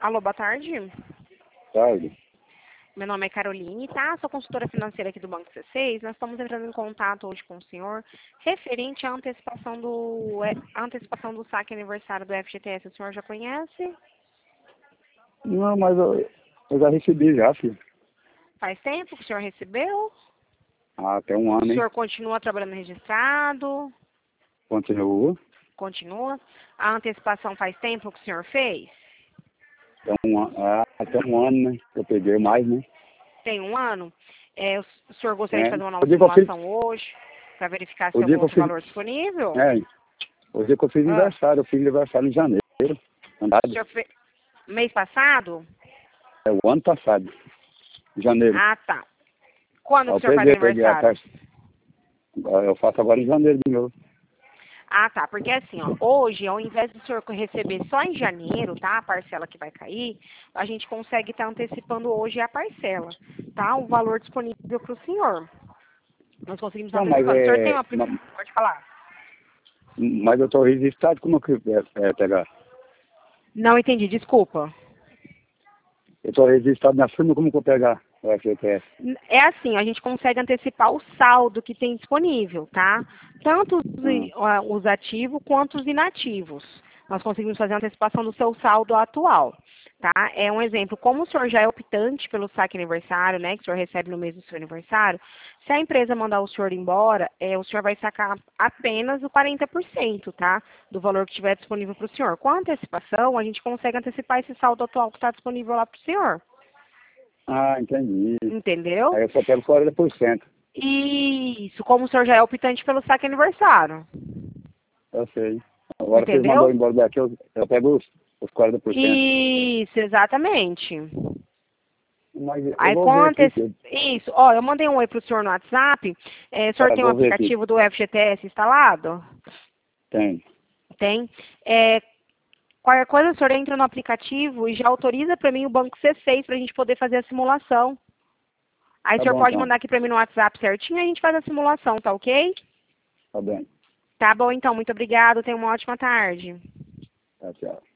Alô, boa tarde. Tarde. Meu nome é Caroline, tá? Sou consultora financeira aqui do Banco C6. Nós estamos entrando em contato hoje com o senhor referente à antecipação do saque aniversário do FGTS. O senhor já conhece? Não, mas eu já recebi já, filho. Faz tempo que o senhor recebeu? Até um ano, O hein? senhor continua trabalhando registrado? Continua. Continua? A antecipação faz tempo que o senhor fez? Até um ano, né? Eu peguei mais, né? Tem um ano? O senhor gostaria de fazer uma O nova dia que eu fiz, simulação hoje para verificar se o tem dia algum que eu outro fiz, valor disponível? o dia que eu fiz Ah, aniversário, eu fiz aniversário em janeiro. o Andado. senhor fez mês passado? É o ano passado, em janeiro. Ah, tá. Quando Aí que o eu senhor faz peguei a aniversário? taxa. Eu faço agora em janeiro de novo. Ah, tá. Porque assim, ó, hoje, ao invés do senhor receber só em janeiro, tá? A parcela que vai cair, a gente consegue estar antecipando hoje a parcela, tá? O valor disponível para o senhor. Nós conseguimos estar Não, mas antecipando. O senhor tem uma... Pode falar. mas eu tô registrado, como que pegar? Não entendi, desculpa. Eu tô registrado na firma, como que eu pegar o FGTS? É assim, a gente consegue antecipar o saldo que tem disponível, tá? Tanto os ativos quanto os inativos. Nós conseguimos fazer a antecipação do seu saldo atual, tá? É um exemplo, como o senhor já é optante pelo saque aniversário, né, que o senhor recebe no mês do seu aniversário, se a empresa mandar o senhor embora, o senhor vai sacar apenas o 40%, tá? Do valor que estiver disponível para o senhor. Com a antecipação, a gente consegue antecipar esse saldo atual que está disponível lá para o senhor. Ah, entendi. Entendeu? Aí eu só pego 40%. Isso, como o senhor já é optante pelo saque aniversário. Eu sei. Agora vocês mandam Entendeu? eu embora daqui, eu pego os 40%. Isso, exatamente. Mas eu Aí vou ver aqui. Isso, ó, eu mandei um oi pro senhor no WhatsApp. O senhor tem um Vou ver aqui. aplicativo do FGTS instalado? Tem. Tem. Qualquer coisa, o senhor entra no aplicativo e já autoriza para mim o banco C6 para a gente poder fazer a simulação. Aí o Tá senhor bom, pode então. mandar aqui para mim no WhatsApp certinho e a gente faz a simulação, tá ok? Tá bem. Tá bom, então. Muito obrigado. Tenha uma ótima tarde. Tá, tchau.